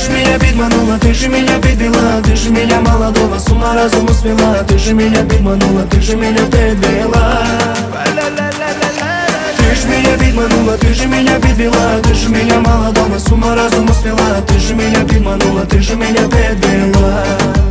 меня подманула, ты же меня подвела, ты же меня молодого с ума разуму свела. Ты же меня подманула, ты же меня подвела. Ты же меня подманула, ты же меня подвела, ты же меня молодого с ума разуму свела. Ты же меня подманула, ты же меня подвела.